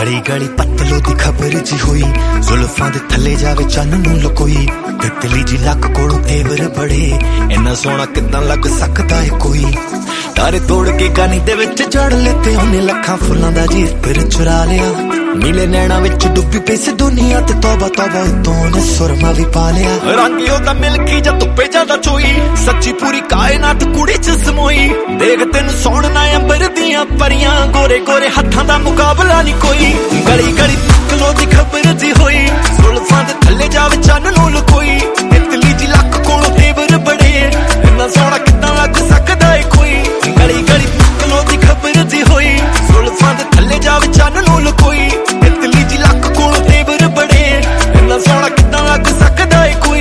गली गली पतलो दी खबर जी हुई, जुल्फां दे थले जावे चन्न नूं लुकोई। तितली जी लक कोलों तेवर बड़े, इन्ना सोहना किदां लग सकदा है कोई। तारे तोड़ के गानी दे विच जड़ लेते ओने, लखां फुल्लां दा जी इत्र चुरा लिया। नीले नैना विच डुब्बी पई सी दुनिया ते तौबा तौबा उतों ने सुरमा भी पा लिया। रंग ओदा मिल्की जा धुप्पे ज्यादा चोई, सच्ची पूरी कायनात कुड़ी च समोई। देख तैनूं सोहणा अंबर दियां परियां, गोरे गोरे हत्थां दा मुकाबला नहीं कोई। गली गली पतलो दी खबर जी होई, जुल्फां दे थल्ले जावे चन्न नूं लुकोई। तितली जी लक कोलों तेवर बड़े, इन्ना सोहना किदां लग सकदा है कोई। गली गली पतलो दी खबर जी होई, जुल्फां दे थल्ले जावे चन्न नूं लुकोई। तितली जी लक कोलों तेवर बड़े, इन्ना सोहना किदां लग सकदा है कोई।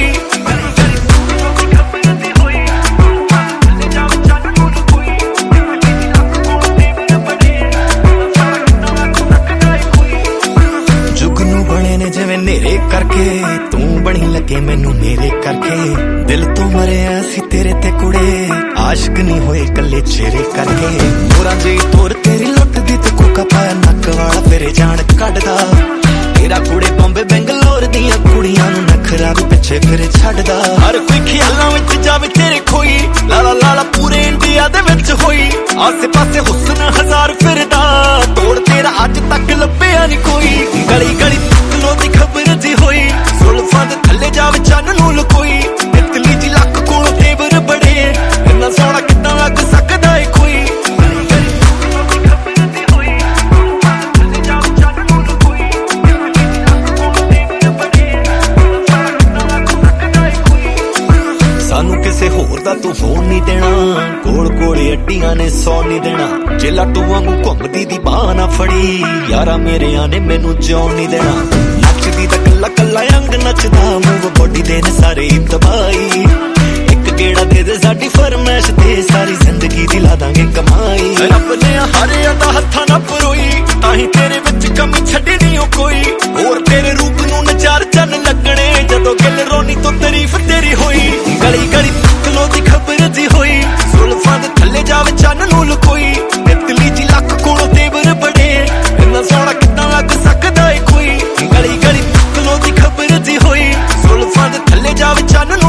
नेरे करके तू बनी लगे मैनू मेरे करके, दिल तो मरे असी तेरे ते कुड़े, आशिक नहीं होए कले चेहरे करके। मोरा जी तोर तेरी लुट दी ते कोका पाया नक वाला तेरे जान कटदा। तेरा कुड़े बॉम्बे बेंगलोर दियां कुड़ियां नू नखरा भी पिछे फिर छड्डदा। हर कोई ख्यालां विच जावे तेरे खोई, लाला लाला पूरे इंडिया दे विच होई। आसे पासे हुस्न हजार फिरदा, तोड़ तेरा अज तक लभ्या नहीं कोई। गली गली पतलो दी खबर जी होई, जुल्फां दे थल्ले जावे चन्न नूं लुकोई। तितली जी लक कोलों तेवर बड़े, इन्ना सोहना किदां लग सकदा है कोई। सानू किसे होर दा तू फोन नहीं देना, कोल कोले अड्डियां ने सौ नहीं देना। जे लाटू वांगू घुमदी दी बाह ना फड़ी, यारा मेरे आने मैनू जिउण नहीं देना। नचदी दा कल्ला कल्ला अंग नचदा, मूव बॉडी दे ने सारे तबाही। एक गेड़ा दे दे साडी फरमैश ते, सारी जिंदगी दी ला दांगे कमाई। रब ने हारे दा हत्थां ना परोई, ताही तेरे विच कमी छड्डी नहीं ओ कोई। होर तेरे रूप नूं नचार चन्न लगणे, जदों गिल रोनी तो तारीफ तेरी होई। गली गली पतलो दी खबर जी होई, जुल्फां दे थल्ले जावे चन्न नूं लुकोई। तितली जी लक कोलों तेवर बड़े, इन्ना सोहना किदां लग सकदा है कोई। गली गली पतलो दी खबर जी होई, जुल्फां दे थल्ले जावे चन्न